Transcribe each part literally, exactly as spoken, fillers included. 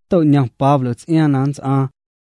Tội nhang Pablo tsian nans a.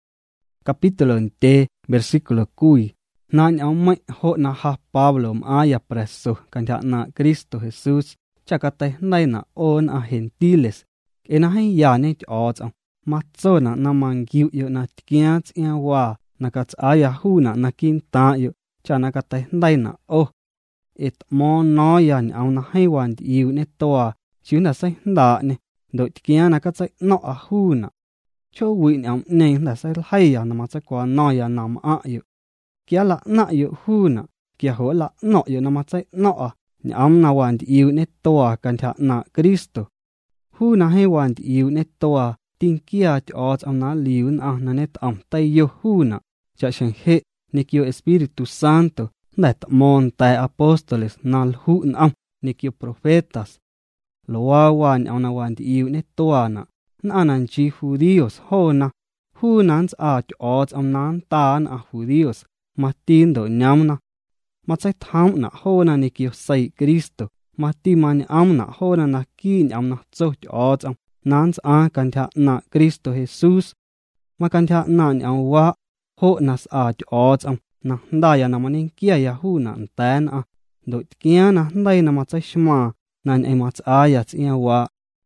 Capítulo te versículo cui. Nan ao mai ho na ha Pablo ma ya preso kan thak na Cristo Jesus. Chakate nay na on a gentiles. Ena hay ya ne odds am. Matso na na mangiu yo na tkiats ina wa. Nakats aya hu na na kinta yo. Chanakate nay na oh. Et mo no yan ao na hay wan yu ne toa. Chiu na say da ne. Doi tkia na katsay no a hu na. Cho wi ni am ne na say hay ya na matsay kwa no ya nam a yo. Kia la na yo hu na. Kia ho la no yo na matsay no a. Ni am na wan yu ne toa kan thak na Kristo. Hu na hay wan yu ne toa. Tin kia chot am na liun a na net am tay yo hu na. Cha shen he ni kio Espiritu Santo. Net mon tay apóstoles nal hu na am ni kio profetas. Loa wan au na wan yu ne toa na. Na nan chi judíos ho na. Hu nans a chot am nan taan a judíos. Matin do nyam na. Matsay tham na ho na ni kio say Kristo. Mati man am na ho na na ki nyam na tso chot am. Nans a kan thak na Kristo Jesus. Ma kan thak na nyam wa. Ho nas a chot am. Na ndaya na manin kia ya hu na ntan a. Do kia na nday na matsay shma. Nan ay mats ayats iya wa.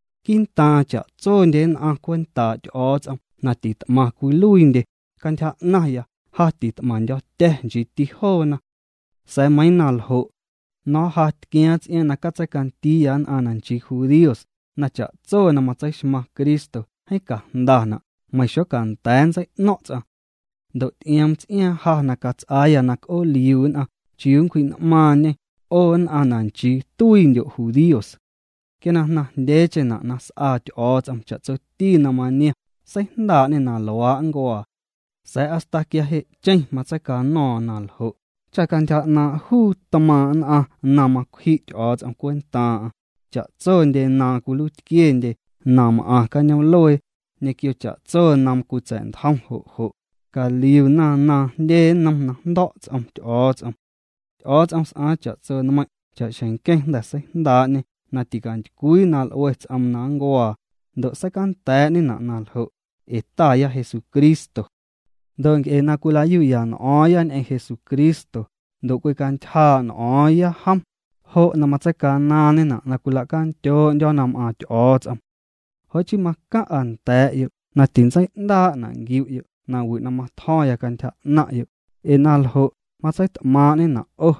Kinta cha tso den a kwenta chot am. Na tit ma kuluinde. Kan thak na ya. Ha tit man yo teh jiti ho na. Say may nal ho. No hat kiats iya na katsay kantiyan anan chi judíos. Na cha tso na matsay shma Kristo. Hay ka nda na. May syo kantayan say nots a. Do tiyam tsiya ha na kats aya nak o liun a. Chiyun kuin mane. On anan chi tuin yo judíos. Kena na deche na nas a chot am cha tso ti na mania. Say nda ni na loa ngoa. Say hasta kia he chen matsay ka no nal ho. Cha kan thak na hu taman a na makhi chot am kwenta a. Cha tso de na kulut kien de nam a kanyam loe. Ne kio cha tso nam ku chen tham ho ho. Ka liu na na de nam na dots am chot am. Chot am sa cha tso na mai cha shen keng da say nda ni. Na tikan kui nal oets am na ngoa. Do sa kan te ni na nal ho. Eta ya Jesucristo. Do nke na kula yu ya na oyan en Jesucristo. Do kwe kan cha na oya ham. Ho na matsay ka na ni na na kula kan cho yo nam a chot am. Ho chi maka an te yu. Na tin say nda na ngiu yu. Na wu na ma thoya kan cha na yu. E nal ho matsay tama ni na oh.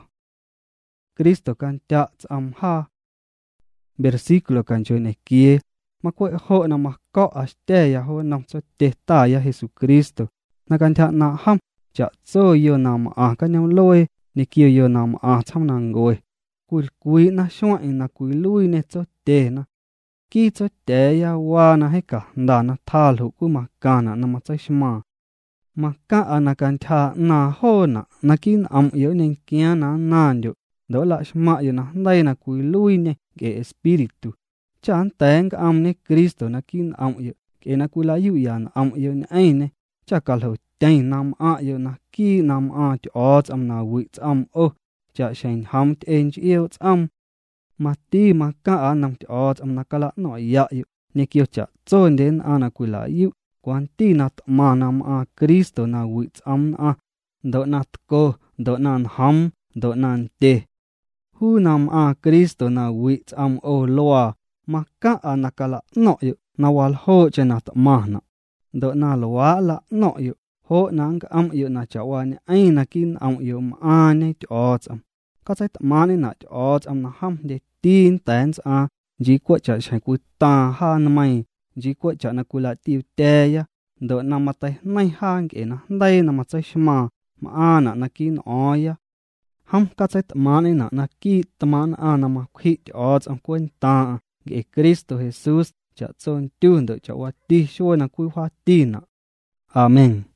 Kristo kan cha am ha. Versículo kan cho ne kie. Ma kwe ho na ma ko ashte ya ho nam so te ta ya Jesucristo. Na kan thak na ham. Cha so yo nam a kanyam loe. Ni kio yo nam a cham na ngoe. Kul kui na shwa na kui lui ne so te na. Ki so te ya wa na heka. Nda na thal hu ku makana na matsay shma. Maka na kan thak na ho na. Na kin am yo nen kia na nan yo. Do la shma yo na nday na kui lui ne. Ke espiritu. Chan teng am ne Kristo na kin am yo. Ke na kula yu ya na am yo ne ay ne. Chakal ho ten nam a yo na ki nam a chot am na wits am o. Cha shen ham ten chiyo am. Mati maka a nam chot am na kala no ya yo. Ne kyo cha tson den a na kula yu. Kwan ti nat ma nam a Kristo na wits am a. Do nat ko. Do nan ham. Do nan te. Hu nam a Kristo na wits am o loa. Maka a nakala no yu. Na wal ho che nat ma na. Do na loa la no yu. Ho nang am yu na chawane ay na kin am yu maane chot am. Katsay tamane na chot am na ham de tin tens a. Ji kwa cha shay ku ta ha na may. Ji kwa cha na kula tiu te ya. Do na matay nay hang e na day na matsay shma. Maana na kin oya. Ham katsay tamane na na ki taman a na makhi chot am kwenta a. Ge Kristo Jesus cha tson tu ndo cha wati shwa na kui hwa ti na. Amen.